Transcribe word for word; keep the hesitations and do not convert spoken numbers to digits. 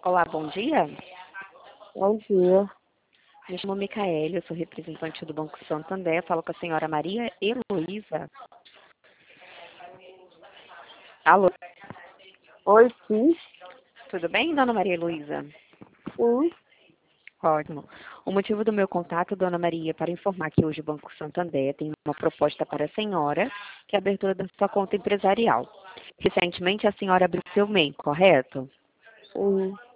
Olá, bom dia. Bom dia. Me chamo Micaele, eu sou representante do Banco Santander. Falo com a senhora Maria Heloísa. Alô, Oi, sim. tudo bem, dona Maria Heloísa? Sim. Ótimo. O motivo do meu contato, dona Maria, é para informar que hoje o Banco Santander tem uma proposta para a senhora, que é a abertura da sua conta empresarial. Recentemente a senhora abriu seu M E I, correto? Sim.